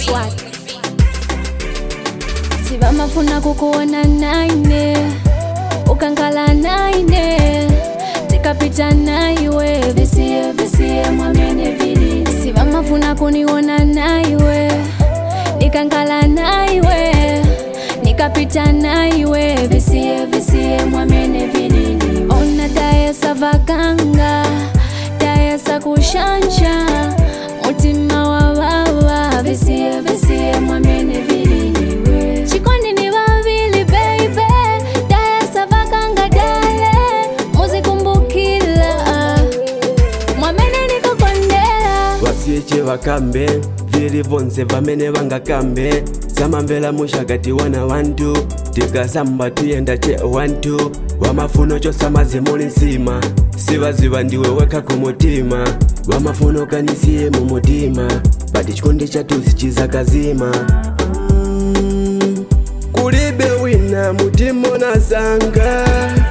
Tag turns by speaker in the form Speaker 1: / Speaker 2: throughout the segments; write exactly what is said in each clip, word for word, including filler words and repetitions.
Speaker 1: Swag. Sivamafuna kukuona naine, ukankala naine, tikapita naiwe, visie visie mwamene vili. Sivamafuna kuniona naiwe, nikankala naiwe, nikapita naiwe, visie visie mwamene vili. Ona daesa vakanga, daesa kushanja, mutima wa wawa, visie visie mwamene vili. Chikondi ni wawili baby, daesa vakanga dale, muzikumbukila, mwamene nikukondela.
Speaker 2: Wasieche vakambe, vili vonse vamene vangakambe, samamvela mushagati wana wantu, tikasamba tuyenda che wantu, wamafuno chosamaze muli nsima, sivaziva ndiwe weka kumutima, wamafuno kanisiye mumutima, bati chikondi chatusi chizakazima. mm, Kulibe wina mutima unasanga,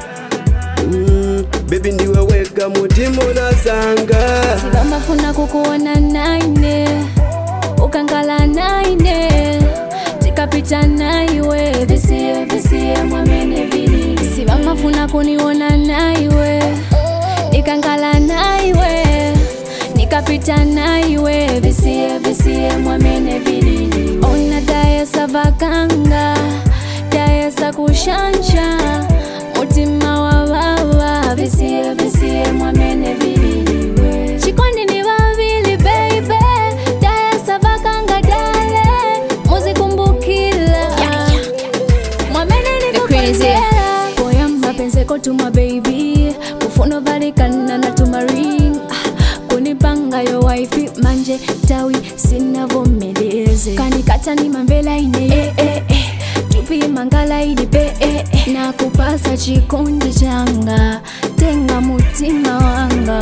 Speaker 2: mm, baby ndiwe weka mutima unasanga.
Speaker 1: Sivamafuna kukuona naine, ukankala naine, tikapita naiwe, visie visie mwamene vili. Sivamafuna kuniona naiwe, nikankala naiwe, nikapita naiwe, visie visie mwamene vili. Ona daesa vakanga, daesa kushanja, mutima wa wawa, visie visie mwamene vili. Chikondi ni wawili baby, daesa vakanga dale, muzikumbukila, mwamene nikukondela. Boya mapenzi kotuma baby, kufuno valikana na tumaring, kunipanga yo wifi manje tawi sinavomeleze, kanikata ni mambela ine eh, eh, eh. Tupi mangala ini pe eh, eh. Na kupasa chikondi changa, tenga mutima wanga.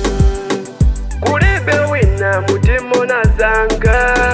Speaker 2: Kulibe wina mutima unasanga,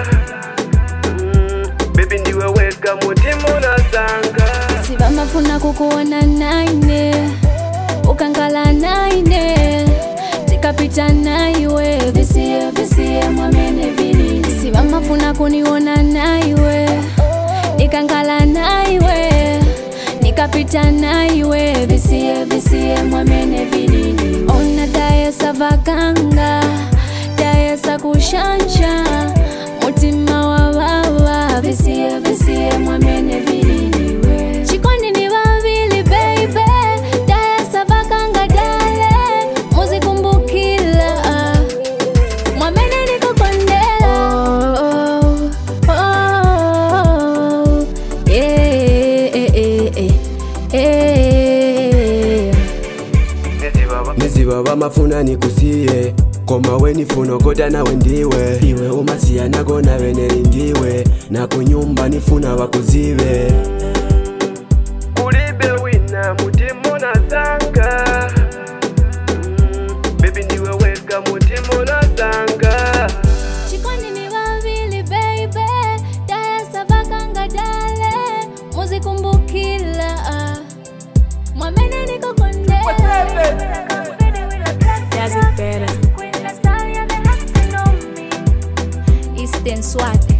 Speaker 2: mm, baby ndiwe weka mutima unasanga.
Speaker 1: Sivamafuna kukuona naine, ukankala naine, tikapita naiwe, visie visie mwamene vili. Sivamafuna kuniona naiwe, nikankala naiwe, nikapita naiwe, visie visie mwamene vili. Ona daesa vakanga, daesa kushanja, mutima wa wawa, visie visie mwamene vili. Chikondi ni wawili baby, daesa vakanga dale, muzikumbukila, mwamene nikukondela. Oh, oh, oh, yeah, eh, eh, eh.
Speaker 2: Niziva vamafuna nikusiye, koma wenifuno kota nawe ndiwe, iwe umasiya nako nawe nelindiwe, na kunyumba nifuna wakuzive. Kulibe wina mutima unasanga, mm, baby ndiwe weka mutima unasanga.
Speaker 1: Chikondi ni wawili baby, daesa vakanga dale, muzikumbukila, mwamene nikukondela. Does it better. Eastern Swag.